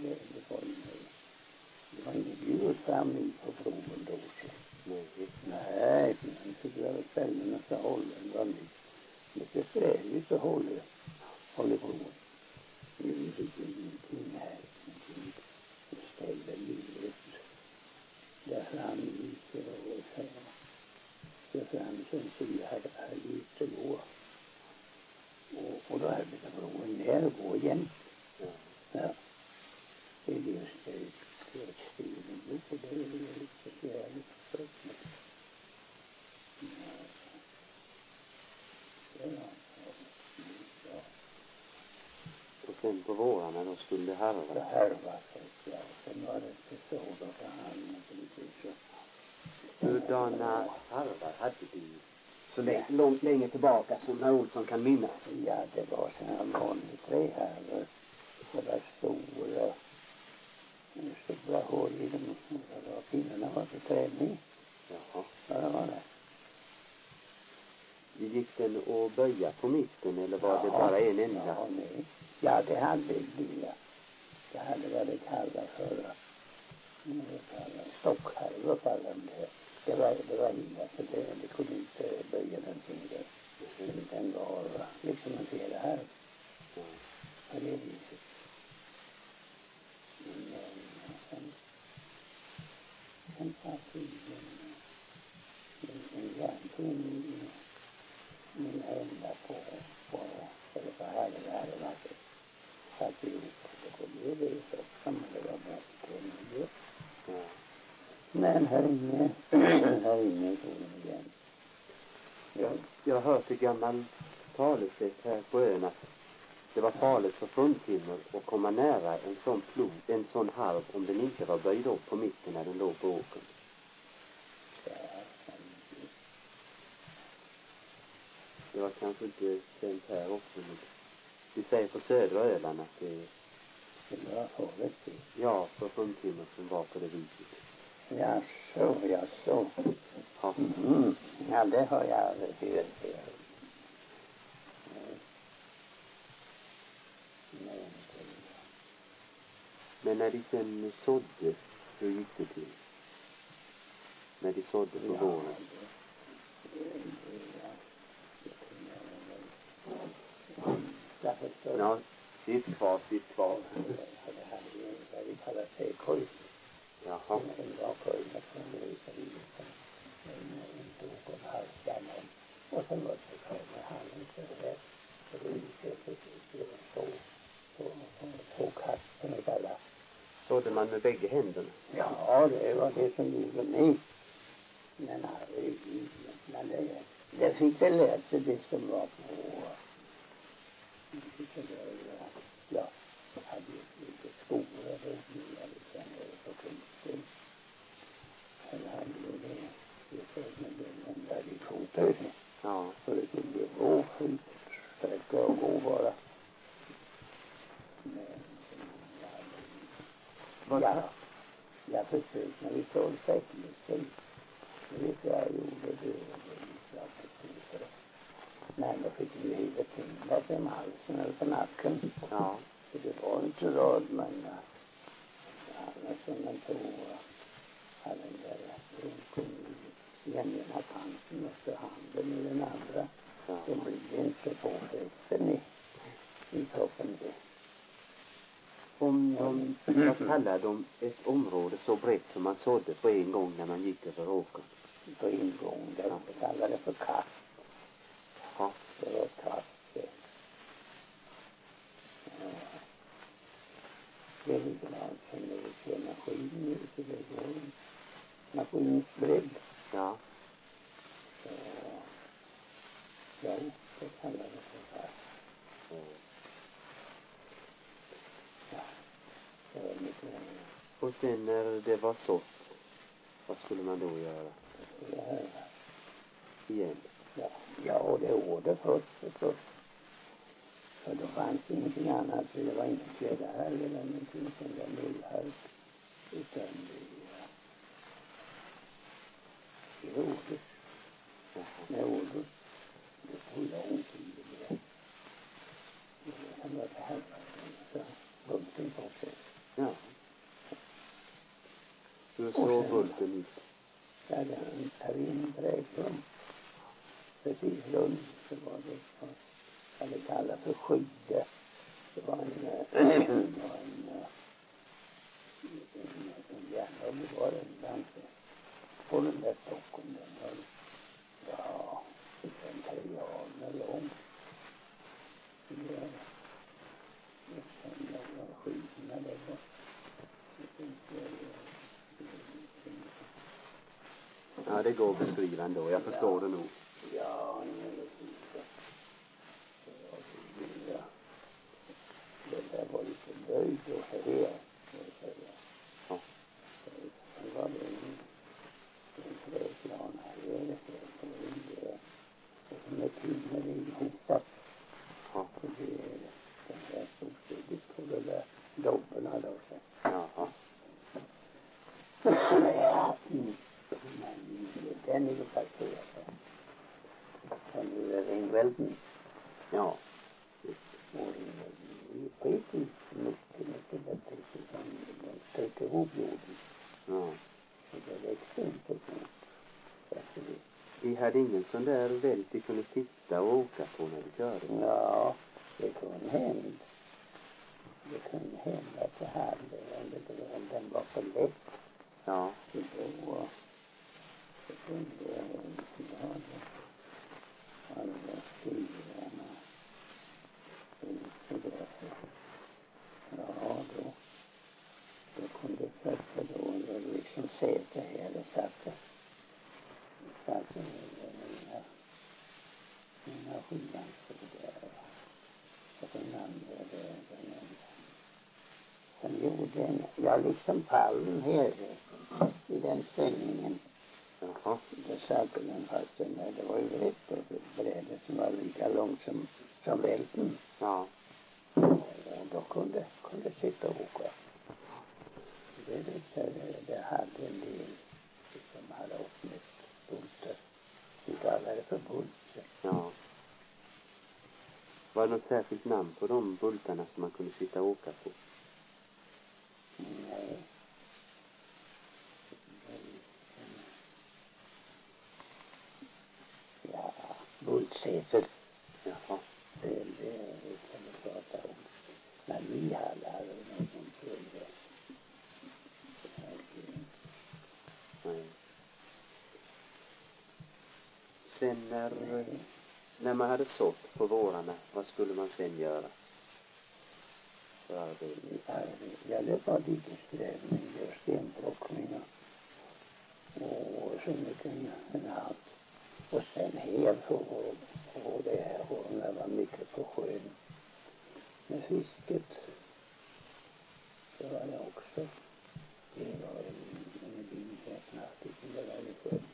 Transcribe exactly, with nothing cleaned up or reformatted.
det, det var ju det var ingen bjud fram nu på proven då. Nej. Nej, men så blev det kvällen och så håller den var mycket strävligt att hålla, hålla proven. Nu fick vi ingenting här, ingenting. Vi ställde livet där fram lite och så. Så fram sen så vi hade här lite gå. Och, och då arbetade proven ner och gå igen. Ja. Ja. Det är just det. Det är ett steg nu och det är lite speciellt. Ja. Och sen på våren när de skulle harvas. Det harvas, ja. Sen var det inte så då ta hand naturligtvis. Hurdana harvar hade du så långt, långt längre tillbaka som herr Olsson kan minnas? Ja, det var sådana vanliga träharvar. Det var stora, stora hål i dem. Och pinnarna var för träning. Jaha. Ja, det var det. Gick den att böja på mitten eller var ja, det bara en enda? Ja, nej. Ja, det hade det. Det hade varit kallat för stockhalva kallar det. Det var, det var inga så det, det kunde inte böja någonting där. Mm. Den var liksom man ser det här. Mm. På det viset. Men sen, sen satt vi en, en järnpinn i min hända på, på, eller på här eller här eller här. Satt vi ihop och på det viset som det var bäst på miljö. Mm. Men här inne, här inne tog de igen. Jag, jag har hört ett gammalt talesätt här på ön att det var farligt för fruntimmer att komma nära en sån plog, en sån halv om den inte var böjd upp på mitten när den låg på åkern. Det var kanske inte känt här också, men vi säger på södra Öland att det, det var farligt. Ja, för fruntimmer som var på det viset. Ja, så, ja, så. Ja. Mm. Ja, det har jag aldrig hört. Men när de sen sådde, hur gick det till? När de sådde på ja, våren? Det, ja, sitt kvar, sitt kvar. Det hade ju vad vi kallar säkoj. Jaha. En bakoj med en en tok och halsgammal. Och sen var det kvar med handen så där. Så det gick det så, så, två kast som vi kallar. Sådde man med bägge händerna? Ja, det var det som gjorde mig. Men, men det, det fick jag lära sig det som var på. Det var, ja, jag hade ju lite skor och det hade sen på kunsten. Jag hade ju det, det för med den där i foten. Ja. Så det kunde gå fullt, sträcka och gå bara. Men, ja, jag försökte när vi såg säkerheten. Det vet jag gjorde det. Men då fick vi hela tiden bakom halsen eller på nacken. Ja. Så det var inte rad, men annars som man tog hade den där runken i ena kanten och så handen i den andra. Ja. Det blev inte påfästen i, i kroppen det. Om de, vad kallar de ett område så brett som man sådde på en gång när man gick över åkern? På en gång, där de kallar det för kast. Ja. Det var kast. Ja. Det är likadant som när vi kör maskin ute, det går en maskinens bredd. Ja. Så, ja, det kallar det för kast. Mm. Ja, det var mycket. Och sen när det var sått, vad skulle man då göra? Det här. Igen? Ja, ja, och det året först förstås. För då fanns det ingenting annat, så det var inte kläder här eller någonting som var null här. Utan det, det året. Det året. Det tog lång tid. Det, det var det här. Så, bunten på sig. Ja. Hur såg bulten ut? Ja, den tar in brädrum. Precis runt så var det vad jag hade kallat för skydde. Det var en, det var en, en, en järnväg, det var en ganska på den där Stockholm. Den var, ja, en trianer lång. Det var nästan de var skidorna där var. Ja, det går att beskriva ändå. Jag förstår det nog. Ja, men det var det. Det där var lite böjd och här. Ja. Sen var det en, en träplan här. Det är det. Och med timmer inhopat. Ja. Och det är den där storsteget på det där dobberna då. Jaha. Ja. Mm. Den är ju parkerad. Sen är det Ringvälden. Ja. Och vi skiter mycket, mycket bättre som de stöter ihop jorden. Ja. Så det växer inte fort. Alltså det. Vi hade ingen sån där vält vi kunde sitta och åka på när vi körde. Ja, det kunde hända. Det kunde hända att det hade, om, det, om den var för lätt. Ja. Så då, så kunde jag ha det. Alla styrarna. Så där. Ja, då. Då kunde jag sätta då, och liksom sätta här och satte. Satte mina, mina skivankor där. Och den andra där, den andra. Sen gjorde en, ja liksom pallen här i den ställningen. Jaha. Då satte den fast den där, det var ju rätt och brädet som var lika långt som, som välten. Ja. Och då kunde, kunde sitta och åka. Det, det, det, det hade en del som hade uppmätt bultar. Vi kallade det för bultar. Ja. Var det något särskilt namn på de bultarna som man kunde sitta och åka på? Nej. Ja, bultsäter. Jaha. Det, det kan vi prata om. Men vi hade aldrig någon kunde. Nej. Sen när, Nej. när man hade sått på vårarna, vad skulle man sen göra? För arbete? Ja, det var dikesgrävning och stenplockning och så mycket en halv. Och sen här på, på det här hållet var mycket på sjön. Med fisket. Det var det också. Det var en, en bil här knappt, det var i sjön.